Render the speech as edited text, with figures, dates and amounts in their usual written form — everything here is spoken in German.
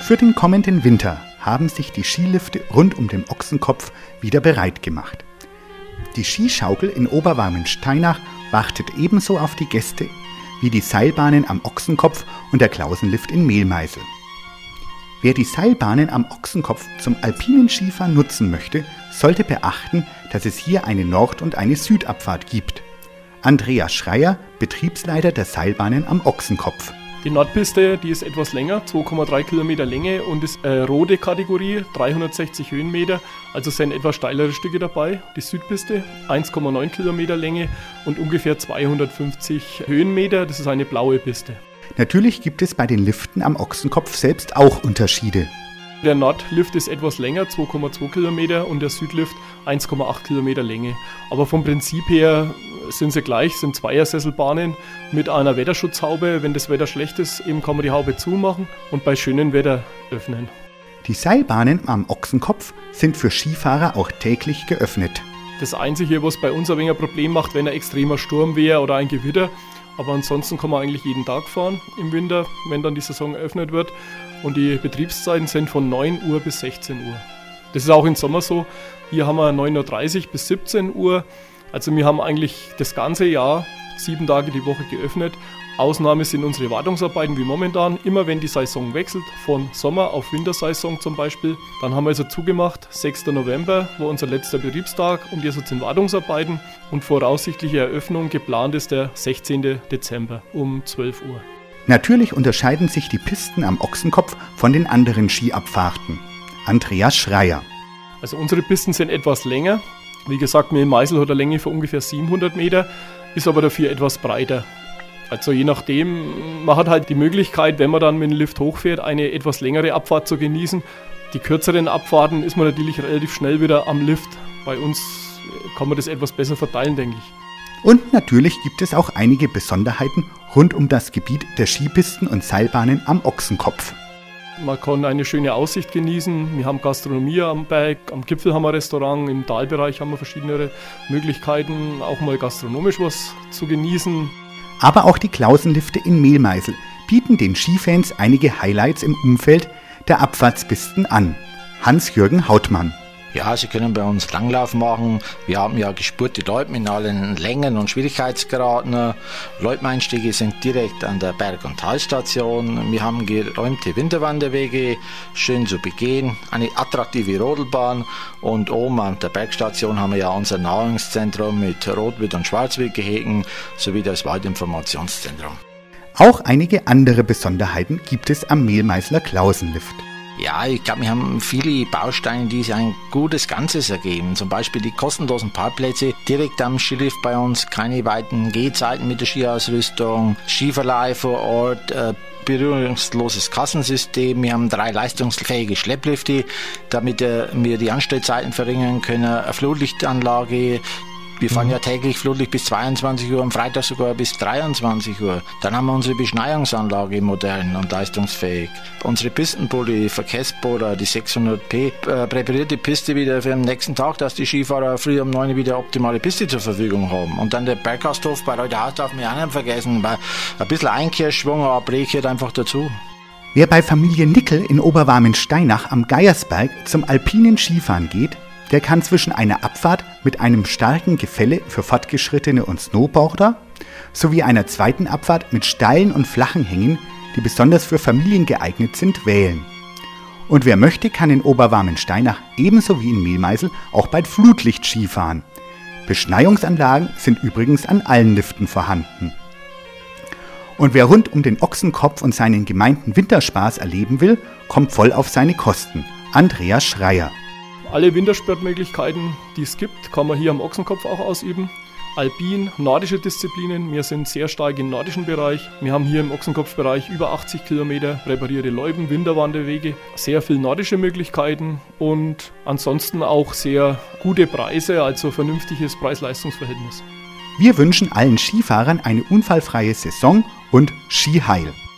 Für den kommenden Winter haben sich die Skilifte rund um den Ochsenkopf wieder bereit gemacht. Die Skischaukel in Oberwarmensteinach wartet ebenso auf die Gäste wie die Seilbahnen am Ochsenkopf und der Klausenlift in Mehlmeisel. Wer die Seilbahnen am Ochsenkopf zum alpinen Skifahren nutzen möchte, sollte beachten, dass es hier eine Nord- und eine Südabfahrt gibt. Andreas Schreier, Betriebsleiter der Seilbahnen am Ochsenkopf. Die Nordpiste, die ist etwas länger, 2,3 Kilometer Länge und ist rote Kategorie, 360 Höhenmeter, also sind etwas steilere Stücke dabei. Die Südpiste, 1,9 Kilometer Länge und ungefähr 250 Höhenmeter, das ist eine blaue Piste. Natürlich gibt es bei den Liften am Ochsenkopf selbst auch Unterschiede. Der Nordlift ist etwas länger, 2,2 Kilometer und der Südlift 1,8 Kilometer Länge. Aber vom Prinzip her sind sie gleich, sind Zweiersesselbahnen mit einer Wetterschutzhaube. Wenn das Wetter schlecht ist, eben kann man die Haube zumachen und bei schönem Wetter öffnen. Die Seilbahnen am Ochsenkopf sind für Skifahrer auch täglich geöffnet. Das Einzige, was bei uns ein wenig ein Problem macht, wenn ein extremer Sturm wäre oder ein Gewitter. Aber ansonsten kann man eigentlich jeden Tag fahren im Winter, wenn dann die Saison eröffnet wird. Und die Betriebszeiten sind von 9 Uhr bis 16 Uhr. Das ist auch im Sommer so. Hier haben wir 9.30 Uhr bis 17 Uhr. Also wir haben eigentlich das ganze Jahr 7 Tage die Woche geöffnet. Ausnahme sind unsere Wartungsarbeiten wie momentan. Immer wenn die Saison wechselt, von Sommer- auf Wintersaison zum Beispiel. Dann haben wir also zugemacht, 6. November war unser letzter Betriebstag und jetzt sind Wartungsarbeiten. Und voraussichtliche Eröffnung geplant ist der 16. Dezember um 12 Uhr. Natürlich unterscheiden sich die Pisten am Ochsenkopf von den anderen Skiabfahrten. Andreas Schreier. Also unsere Pisten sind etwas länger. Wie gesagt, Mehlmeisel hat eine Länge von ungefähr 700 Meter, ist aber dafür etwas breiter. Also je nachdem, man hat halt die Möglichkeit, wenn man dann mit dem Lift hochfährt, eine etwas längere Abfahrt zu genießen. Die kürzeren Abfahrten ist man natürlich relativ schnell wieder am Lift. Bei uns kann man das etwas besser verteilen, denke ich. Und natürlich gibt es auch einige Besonderheiten rund um das Gebiet der Skipisten und Seilbahnen am Ochsenkopf. Man kann eine schöne Aussicht genießen. Wir haben Gastronomie am Berg, am Gipfel haben wir ein Restaurant, im Talbereich haben wir verschiedene Möglichkeiten, auch mal gastronomisch was zu genießen. Aber auch die Klausenlifte in Mehlmeisel bieten den Skifans einige Highlights im Umfeld der Abfahrtspisten an. Hans-Jürgen Hautmann. Ja, Sie können bei uns Langlauf machen. Wir haben ja gespurte Loipen in allen Längen und Schwierigkeitsgraden. Loipeneinstiege sind direkt an der Berg- und Talstation. Wir haben geräumte Winterwanderwege, schön zu begehen, eine attraktive Rodelbahn und oben an der Bergstation haben wir ja unser Nahrungszentrum mit Rotwild- und Schwarzwildgehegen sowie das Waldinformationszentrum. Auch einige andere Besonderheiten gibt es am Mehlmeisler Klausenlift. Ja, ich glaube, wir haben viele Bausteine, die sich ein gutes Ganzes ergeben. Zum Beispiel die kostenlosen Parkplätze direkt am Skilift bei uns, keine weiten Gehzeiten mit der Skiausrüstung, Skiverleih vor Ort, berührungsloses Kassensystem. Wir haben 3 leistungsfähige Schlepplifte, damit wir die Anstellzeiten verringern können, eine Flutlichtanlage. Wir fahren ja täglich Flutlicht bis 22 Uhr, am Freitag sogar bis 23 Uhr. Dann haben wir unsere Beschneiungsanlage modern und leistungsfähig. Unsere Pistenpulli, Verkehrsbohrer, die 600p, präpariert die Piste wieder für den nächsten Tag, dass die Skifahrer früh um 9 Uhr wieder optimale Piste zur Verfügung haben. Und dann der Berggasthof bei Reuterhaus darf man ja auch nicht vergessen, weil ein bisschen Einkehrschwung, aber Brech gehört einfach dazu. Wer bei Familie Nickel in Oberwarmensteinach am Geiersberg zum alpinen Skifahren geht, der kann zwischen einer Abfahrt mit einem starken Gefälle für Fortgeschrittene und Snowboarder sowie einer zweiten Abfahrt mit steilen und flachen Hängen, die besonders für Familien geeignet sind, wählen. Und wer möchte, kann in Oberwarmensteinach ebenso wie in Mehlmeisel auch bei Flutlicht Skifahren. Beschneiungsanlagen sind übrigens an allen Liften vorhanden. Und wer rund um den Ochsenkopf und seinen gemeinten Winterspaß erleben will, kommt voll auf seine Kosten. Andreas Schreier. Alle Wintersportmöglichkeiten, die es gibt, kann man hier am Ochsenkopf auch ausüben. Alpin, nordische Disziplinen, wir sind sehr stark im nordischen Bereich. Wir haben hier im Ochsenkopfbereich über 80 Kilometer präparierte Loipen, Winterwanderwege, sehr viele nordische Möglichkeiten und ansonsten auch sehr gute Preise, also vernünftiges Preis-Leistungs-Verhältnis. Wir wünschen allen Skifahrern eine unfallfreie Saison und Skiheil.